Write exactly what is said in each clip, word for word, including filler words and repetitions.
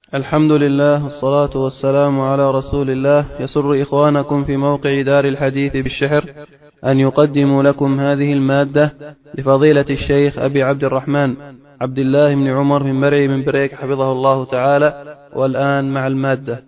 الحمد لله والصلاة والسلام على رسول الله. يسر إخوانكم في موقع دار الحديث بالشحر أن يقدموا لكم هذه المادة لفضيلة الشيخ أبي عبد الرحمن عبد الله بن عمر من مرعي من بريك حفظه الله تعالى. والآن مع المادة.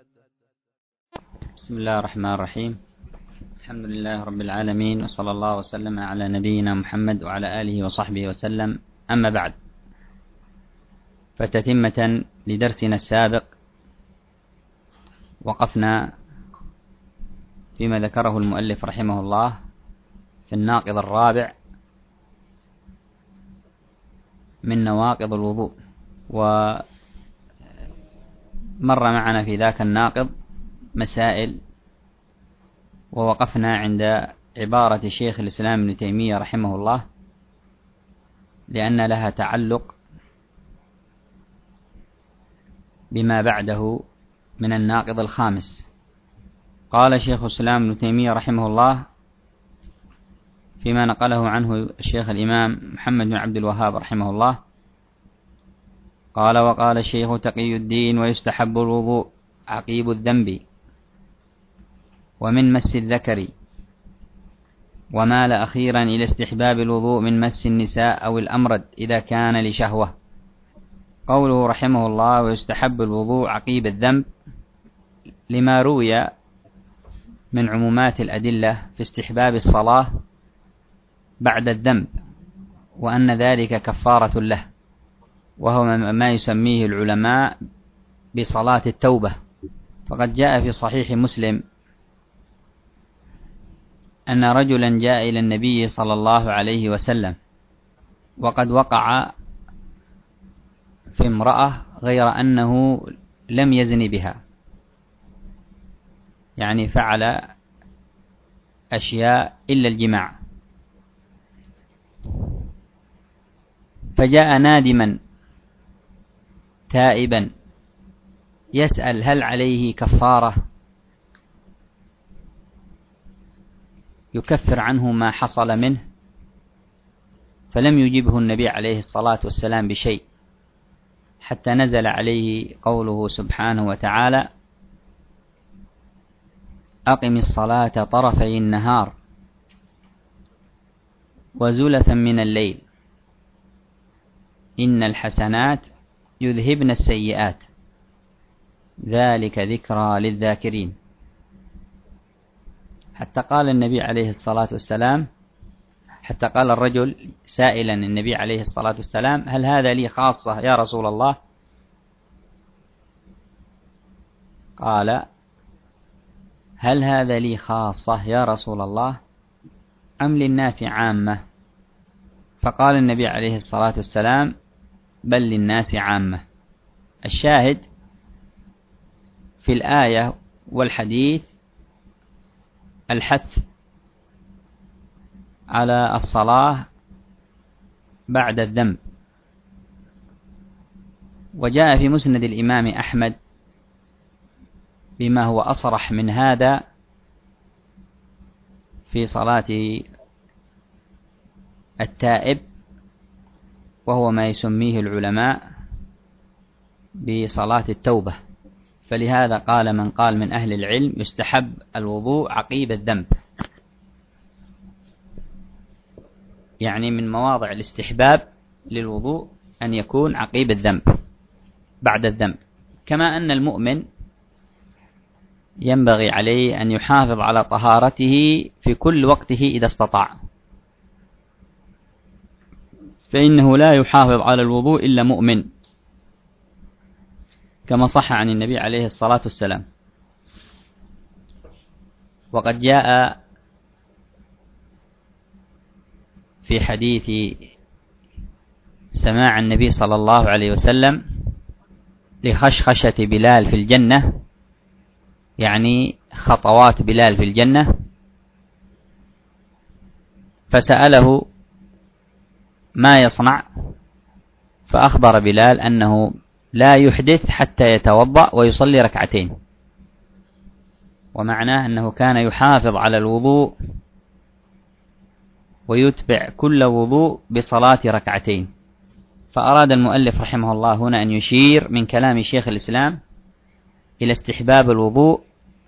بسم الله الرحمن الرحيم. الحمد لله رب العالمين، وصلى الله وسلم على نبينا محمد وعلى آله وصحبه وسلم. أما بعد، فتتمة لدرسنا السابق وقفنا فيما ذكره المؤلف رحمه الله في الناقض الرابع من نواقض الوضوء، ومر معنا في ذاك الناقض مسائل، ووقفنا عند عبارة شيخ الإسلام ابن تيمية رحمه الله لأن لها تعلق بما بعده من الناقض الخامس. قال شيخ الإسلام ابن تيمية رحمه الله فيما نقله عنه الشيخ الإمام محمد بن عبد الوهاب رحمه الله، قال: وقال الشيخ تقي الدين: ويستحب الوضوء عقيب الذنب ومن مس الذكر، ومال أخيرا إلى استحباب الوضوء من مس النساء أو الأمرد إذا كان لشهوة. قوله رحمه الله ويستحب الوضوء عقيب الذنب لما روي من عمومات الأدلة في استحباب الصلاة بعد الذنب، وأن ذلك كفارة له، وهو ما يسميه العلماء بصلاة التوبة. فقد جاء في صحيح مسلم أن رجلا جاء إلى النبي صلى الله عليه وسلم وقد وقع في امرأة غير أنه لم يزن بها، يعني فعل أشياء إلا الجماع، فجاء نادما تائبا يسأل هل عليه كفارة يكفر عنه ما حصل منه، فلم يجبه النبي عليه الصلاة والسلام بشيء، حتى نزل عليه قوله سبحانه وتعالى: أقم الصلاة طرفي النهار وزلفا من الليل إن الحسنات يذهبن السيئات ذلك ذكرى للذاكرين. حتى قال النبي عليه الصلاة والسلام حتى قال الرجل سائلا النبي عليه الصلاة والسلام: هل هذا لي خاصة يا رسول الله؟ قال: هل هذا لي خاصة يا رسول الله أم للناس عامة؟ فقال النبي عليه الصلاة والسلام: بل للناس عامة. الشاهد في الآية والحديث الحث على الصلاة بعد الذنب. وجاء في مسند الإمام أحمد بما هو أصرح من هذا في صلاة التائب، وهو ما يسميه العلماء بصلاة التوبة. فلهذا قال من قال من أهل العلم يستحب الوضوء عقيب الذنب، يعني من مواضع الاستحباب للوضوء أن يكون عقيب الذنب بعد الذنب. كما أن المؤمن ينبغي عليه أن يحافظ على طهارته في كل وقته إذا استطاع، فإنه لا يحافظ على الوضوء إلا مؤمن، كما صح عن النبي عليه الصلاة والسلام. وقد جاء في حديث سماع النبي صلى الله عليه وسلم لخشخشة بلال في الجنة، يعني خطوات بلال في الجنة، فسأله ما يصنع، فأخبر بلال أنه لا يحدث حتى يتوضأ ويصلي ركعتين، ومعناه أنه كان يحافظ على الوضوء ويتبع كل وضوء بصلاة ركعتين. فأراد المؤلف رحمه الله هنا أن يشير من كلام شيخ الإسلام إلى استحباب الوضوء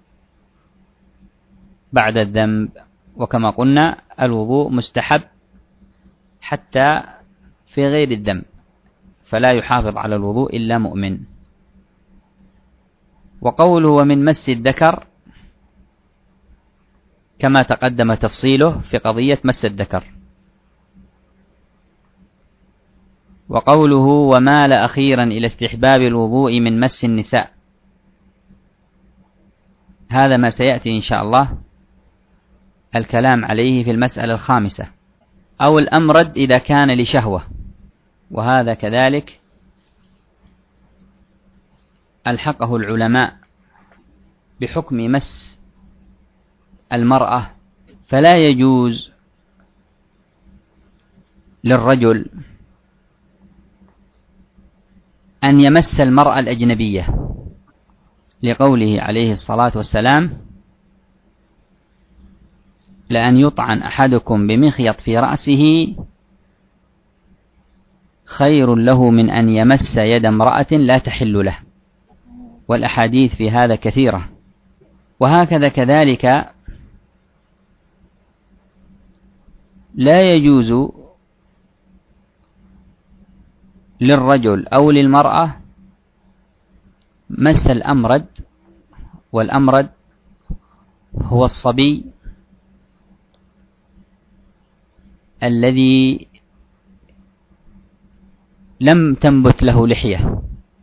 بعد الذنب، وكما قلنا الوضوء مستحب حتى في غير الذنب، فلا يحافظ على الوضوء إلا مؤمن. وقوله ومن مس الذكر كما تقدم تفصيله في قضية مس الذكر. وقوله ومال أخيرا إلى استحباب الوضوء من مس النساء، هذا ما سيأتي إن شاء الله الكلام عليه في المسألة الخامسة. أو الأمرد إذا كان لشهوة، وهذا كذلك ألحقه العلماء بحكم مس المرأة، فلا يجوز للرجل أن يمس المرأة الأجنبية، لقوله عليه الصلاة والسلام لأن يطعن أحدكم بمخيط في رأسه خير له من أن يمس يد امرأة لا تحل له. والأحاديث في هذا كثيرة. وهكذا كذلك لا يجوز للرجل أو للمرأة مس الأمرد، والأمرد هو الصبي الذي لم تنبت له لحية،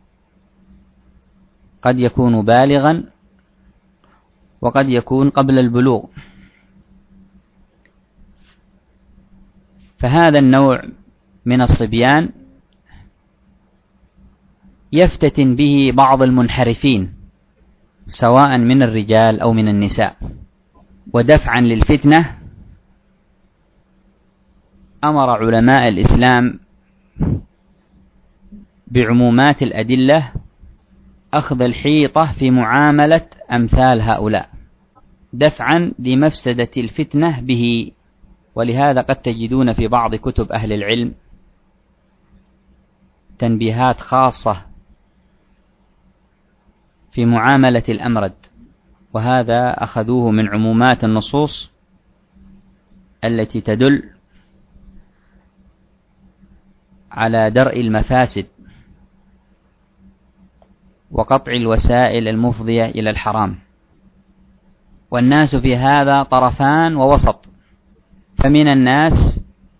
قد يكون بالغا وقد يكون قبل البلوغ، فهذا النوع من الصبيان يفتتن به بعض المنحرفين سواء من الرجال أو من النساء. ودفعا للفتنة أمر علماء الإسلام بعمومات الأدلة أخذ الحيطة في معاملة أمثال هؤلاء دفعا لمفسدة الفتنة به. ولهذا قد تجدون في بعض كتب أهل العلم تنبيهات خاصة في معاملة الأمرد، وهذا أخذوه من عمومات النصوص التي تدل على درء المفاسد وقطع الوسائل المفضية إلى الحرام. والناس في هذا طرفان ووسط، فمن الناس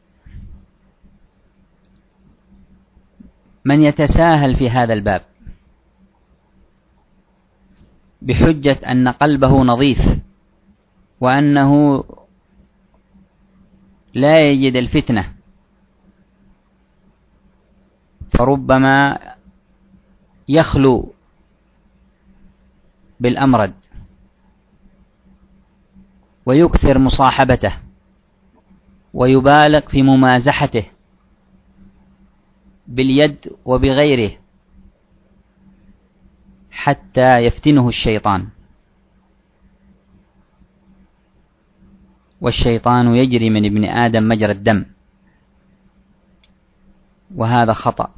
من يتساهل في هذا الباب بحجة أن قلبه نظيف وأنه لا يجد الفتنة، فربما يخلو بالأمرد ويكثر مصاحبته ويبالغ في ممازحته باليد وبغيره حتى يفتنه الشيطان، والشيطان يجري من ابن آدم مجرى الدم، وهذا خطأ.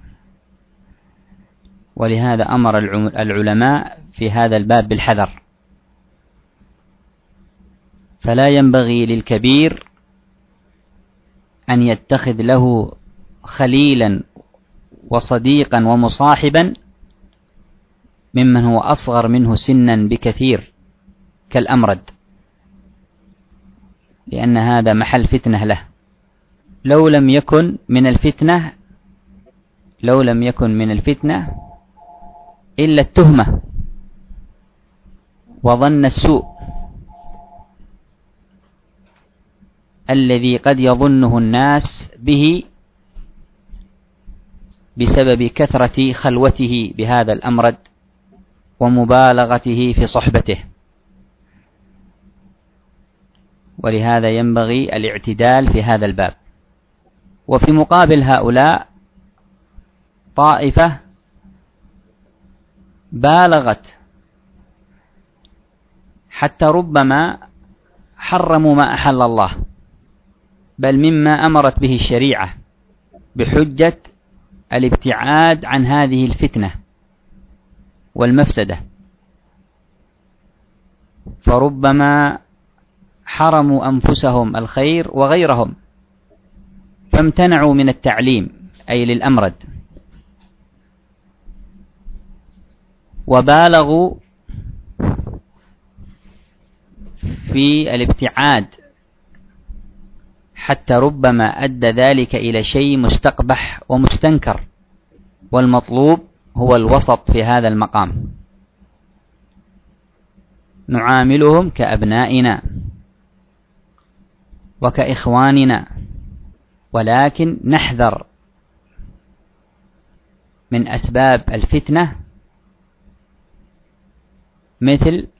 ولهذا أمر العلماء في هذا الباب بالحذر. فلا ينبغي للكبير أن يتخذ له خليلا وصديقا ومصاحبا ممن هو أصغر منه سنا بكثير كالأمرد، لأن هذا محل فتنة له. لو لم يكن من الفتنة لو لم يكن من الفتنة إلا التهمة وظن السوء الذي قد يظنه الناس به بسبب كثرة خلوته بهذا الأمرد ومبالغته في صحبته. ولهذا ينبغي الاعتدال في هذا الباب. وفي مقابل هؤلاء طائفة بالغت حتى ربما حرموا ما أحل الله، بل مما أمرت به الشريعة بحجة الابتعاد عن هذه الفتنة والمفسدة، فربما حرموا أنفسهم الخير وغيرهم فامتنعوا من التعليم أي للأمرد، وبالغوا في الابتعاد حتى ربما أدى ذلك إلى شيء مستقبح ومستنكر، والمطلوب هو الوسط في هذا المقام. نعاملهم كأبنائنا وكإخواننا، ولكن نحذر من أسباب الفتنة مثل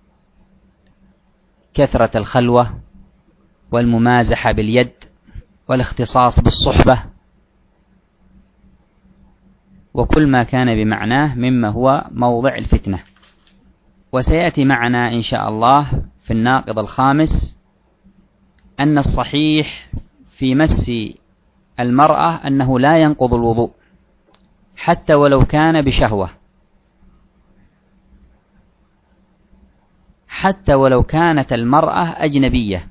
كثرة الخلوة والممازحة باليد والاختصاص بالصحبة وكل ما كان بمعناه مما هو موضع الفتنة. وسيأتي معنا إن شاء الله في الناقض الخامس أن الصحيح في مس المرأة أنه لا ينقض الوضوء حتى ولو كان بشهوة، حتى ولو كانت المرأة أجنبية،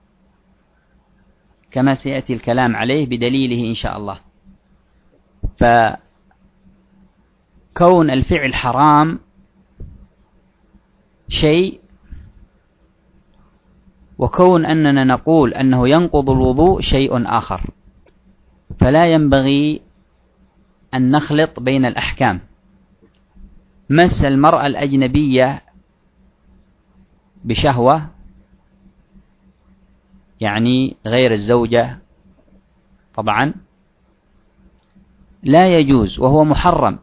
كما سيأتي الكلام عليه بدليله إن شاء الله. فكون الفعل حرام شيء، وكون أننا نقول أنه ينقض الوضوء شيء آخر، فلا ينبغي أن نخلط بين الأحكام. مس المرأة الأجنبية بشهوة يعني غير الزوجة طبعا لا يجوز وهو محرم،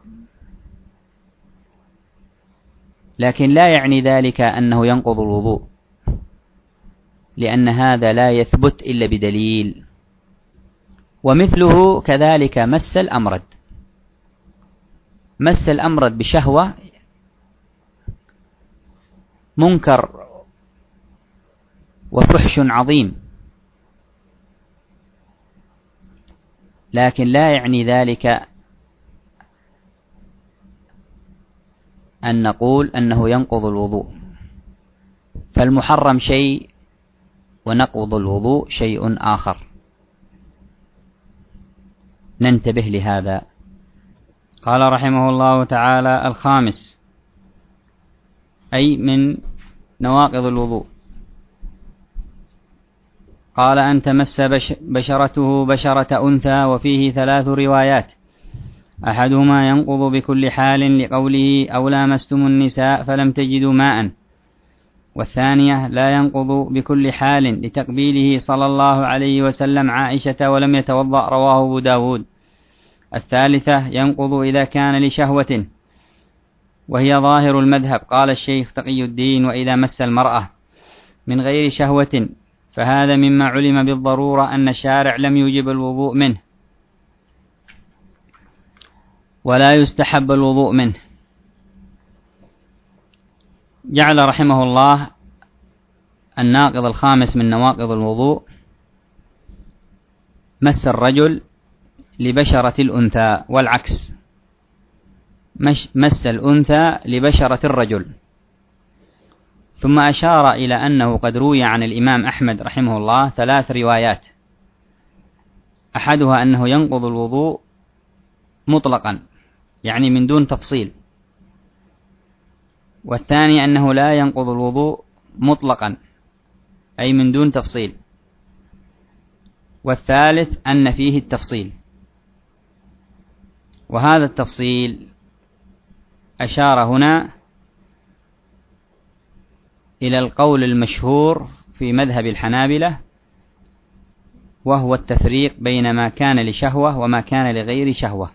لكن لا يعني ذلك أنه ينقض الوضوء، لأن هذا لا يثبت إلا بدليل. ومثله كذلك مس الأمرد، مس الأمرد بشهوة منكر وفحش عظيم، لكن لا يعني ذلك أن نقول أنه ينقض الوضوء. فالمحرم شيء ونقض الوضوء شيء آخر، ننتبه لهذا. قال رحمه الله تعالى: الخامس أي من نواقض الوضوء، قال: أن تمس بشرته بشرة أنثى، وفيه ثلاث روايات، أحدهما ينقض بكل حال لقوله: أو لامستم النساء فلم تجدوا ماء، والثانية لا ينقض بكل حال لتقبيله صلى الله عليه وسلم عائشة ولم يتوضأ، رواه أبو داود. الثالثة ينقض إذا كان لشهوة، وهي ظاهر المذهب، قال الشيخ تقي الدين: وإذا مس المرأة من غير شهوة فهذا مما علم بالضرورة أن الشارع لم يوجب الوضوء منه ولا يستحب الوضوء منه. جعل رحمه الله الناقض الخامس من نواقض الوضوء مس الرجل لبشرة الأنثى، والعكس، مس الأنثى لبشرة الرجل. ثم أشار إلى أنه قد روي عن الإمام أحمد رحمه الله ثلاث روايات، أحدها أنه ينقض الوضوء مطلقا يعني من دون تفصيل، والثاني أنه لا ينقض الوضوء مطلقا أي من دون تفصيل، والثالث أن فيه التفصيل. وهذا التفصيل أشار هنا إلى القول المشهور في مذهب الحنابلة، وهو التفريق بين ما كان لشهوة وما كان لغير شهوة.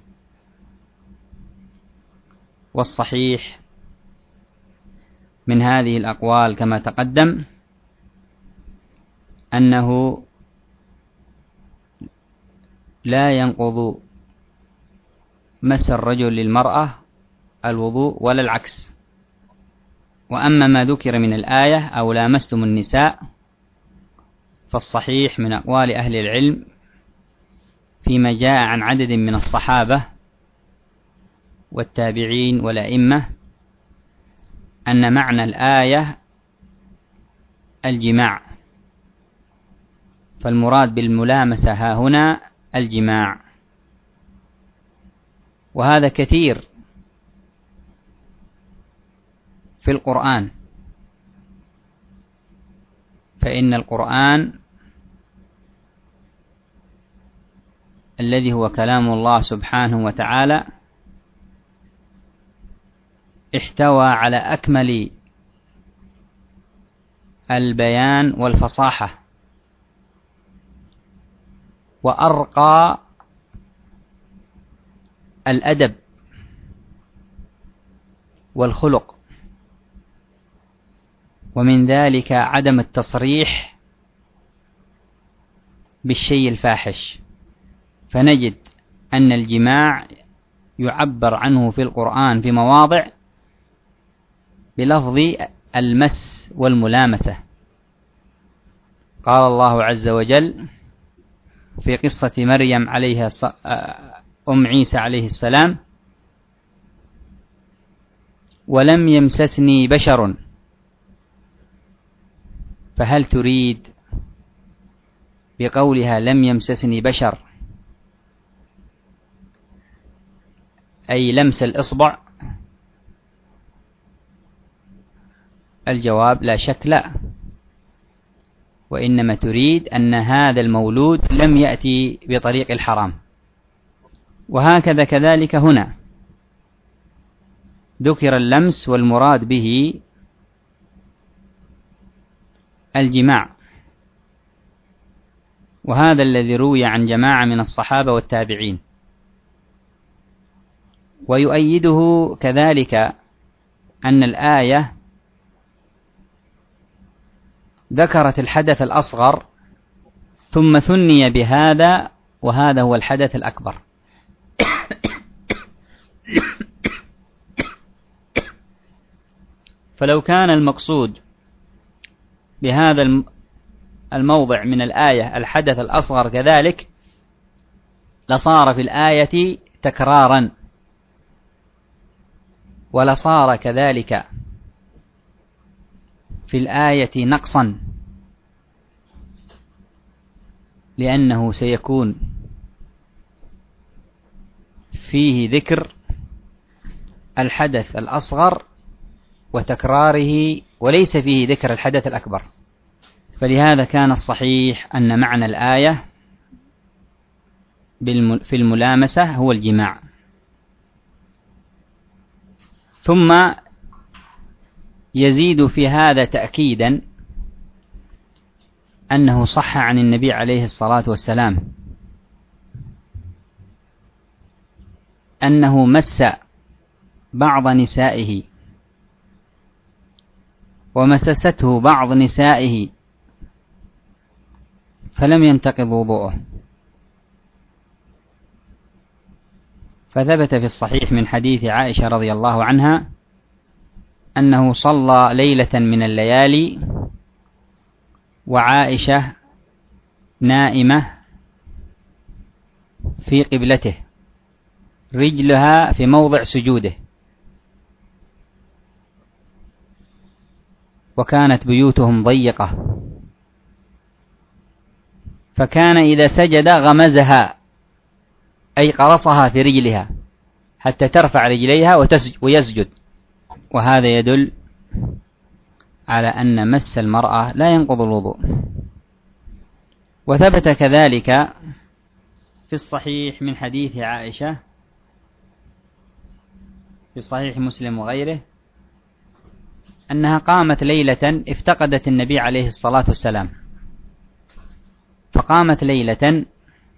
والصحيح من هذه الأقوال كما تقدم أنه لا ينقض مس الرجل للمرأة الوضوء ولا العكس. وأما ما ذكر من الآية أو لامستم النساء فالصحيح من أقوال أهل العلم فيما جاء عن عدد من الصحابة والتابعين والأئمة أن معنى الآية الجماع، فالمراد بالملامسة ها هنا الجماع، وهذا كثير في القرآن، فإن القرآن الذي هو كلام الله سبحانه وتعالى احتوى على أكمل البيان والفصاحة وأرقى الأدب والخلق، ومن ذلك عدم التصريح بالشيء الفاحش، فنجد أن الجماع يعبر عنه في القرآن في مواضع بلفظ المس والملامسة. قال الله عز وجل في قصة مريم عليها أم عيسى عليه السلام: ولم يمسسني بشر، فهل تريد بقولها لم يمسسني بشر أي لمس الإصبع؟ الجواب لا شك لا، وإنما تريد أن هذا المولود لم يأتي بطريق الحرام. وهكذا كذلك هنا ذكر اللمس والمراد به الجماع، وهذا الذي روي عن جماعة من الصحابة والتابعين. ويؤيده كذلك أن الآية ذكرت الحدث الأصغر ثم ثني بهذا، وهذا هو الحدث الأكبر. فلو كان المقصود بهذا الموضع من الآية الحدث الأصغر كذلك لصار في الآية تكرارا، ولصار كذلك في الآية نقصا، لأنه سيكون فيه ذكر الحدث الأصغر وتكراره، وليس فيه ذكر الحدث الأكبر. فلهذا كان الصحيح أن معنى الآية في الملامسة هو الجماع. ثم يزيد في هذا تأكيدا أنه صح عن النبي عليه الصلاة والسلام أنه مس بعض نسائه ومسسته بعض نسائه فلم ينتقض وضوءه. فثبت في الصحيح من حديث عائشة رضي الله عنها أنه صلى ليلة من الليالي وعائشة نائمة في قبلته، رجلها في موضع سجوده، وكانت بيوتهم ضيقة، فكان إذا سجد غمزها أي قرصها في رجلها حتى ترفع رجليها ويسجد. وهذا يدل على أن مس المرأة لا ينقض الوضوء. وثبت كذلك في الصحيح من حديث عائشة في صحيح مسلم وغيره أنها قامت ليلة افتقدت النبي عليه الصلاة والسلام، فقامت ليلة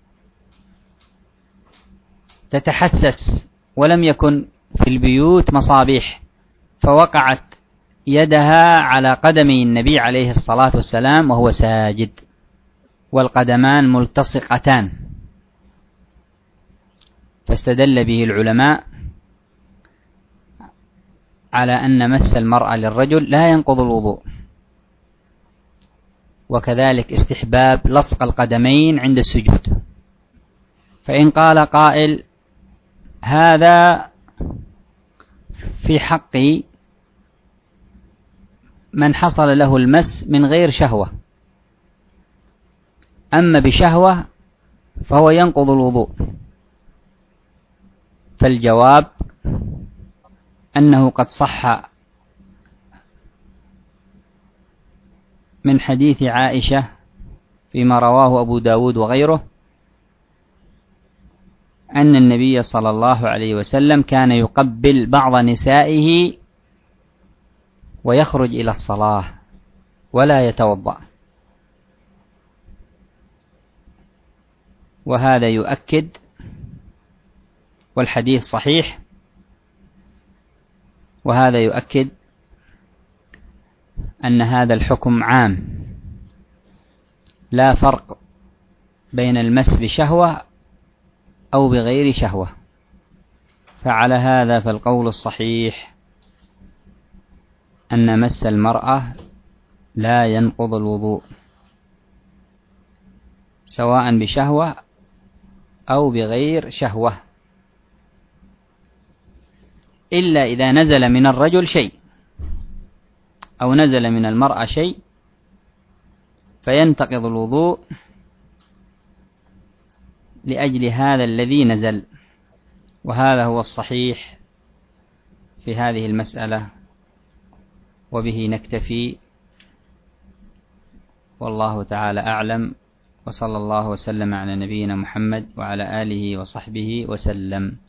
تتحسس ولم يكن في البيوت مصابيح، فوقعت يدها على قدمي النبي عليه الصلاة والسلام وهو ساجد، والقدمان ملتصقتان، فاستدل به العلماء على أن مس المرأة للرجل لا ينقض الوضوء. وكذلك استحباب لصق القدمين عند السجود. فإن قال قائل هذا في حق من حصل له المس من غير شهوة. أما بشهوة فهو ينقض الوضوء. فالجواب أنه قد صح من حديث عائشة فيما رواه أبو داود وغيره أن النبي صلى الله عليه وسلم كان يقبل بعض نسائه ويخرج إلى الصلاة ولا يتوضأ. وهذا يؤكد، والحديث صحيح، وهذا يؤكد أن هذا الحكم عام، لا فرق بين المس بشهوة أو بغير شهوة. فعلى هذا فالقول الصحيح أن مس المرأة لا ينقض الوضوء سواء بشهوة أو بغير شهوة، إلا إذا نزل من الرجل شيء أو نزل من المرأة شيء فينتقض الوضوء لأجل هذا الذي نزل. وهذا هو الصحيح في هذه المسألة، وبه نكتفي، والله تعالى أعلم، وصلى الله وسلم على نبينا محمد وعلى آله وصحبه وسلم.